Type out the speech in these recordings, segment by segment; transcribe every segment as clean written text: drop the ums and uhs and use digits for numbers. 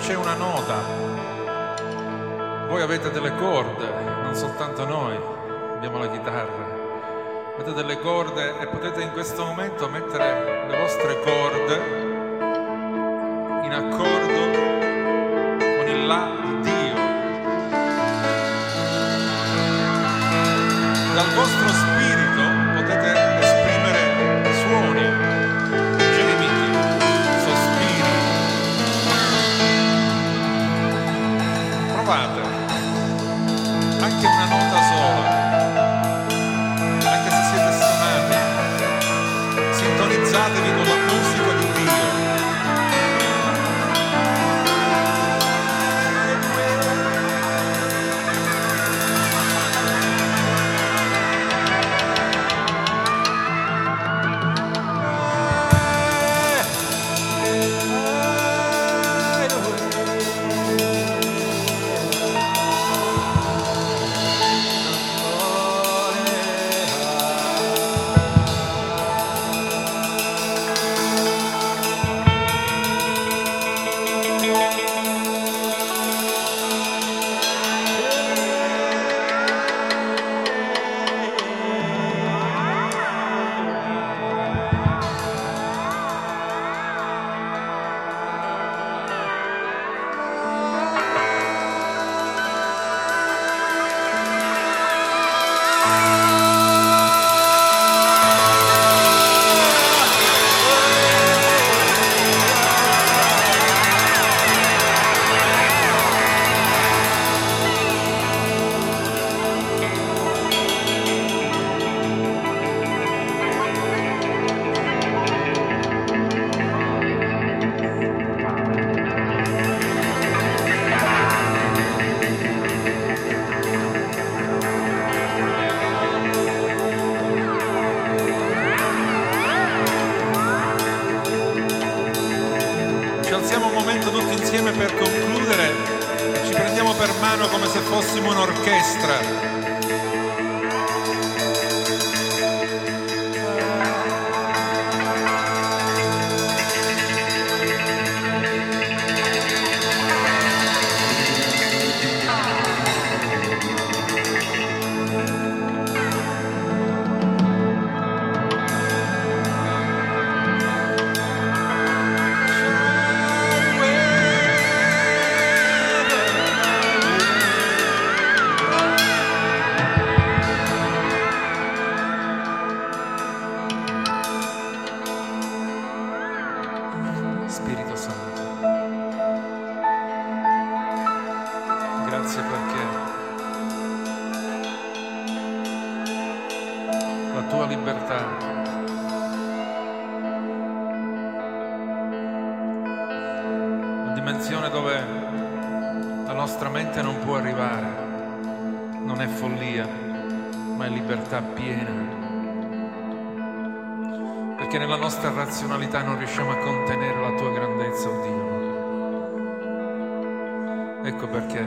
c'è una nota. Voi avete delle corde, non soltanto noi, abbiamo la chitarra. Avete delle corde e potete in questo momento mettere le vostre corde in accordo con il La di Dio. Dal vostro spirito potete esprimere suoni, gemiti, sospiri. Provate, anche una nota sola. Sintonizzatevi con la musica di Dio. Tutti insieme per concludere, ci prendiamo per mano come se fossimo un'orchestra. Spirito Santo, grazie perché la tua libertà la dimensione dove la nostra mente non può arrivare, non è follia, ma è libertà piena. Perché nella nostra razionalità non riusciamo a contenere la tua grandezza, oh Dio. Ecco perché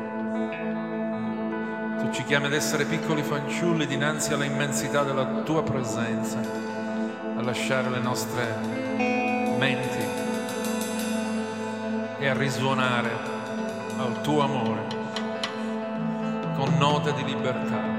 tu ci chiami ad essere piccoli fanciulli dinanzi alla immensità della tua presenza, a lasciare le nostre menti e a risuonare al tuo amore con note di libertà.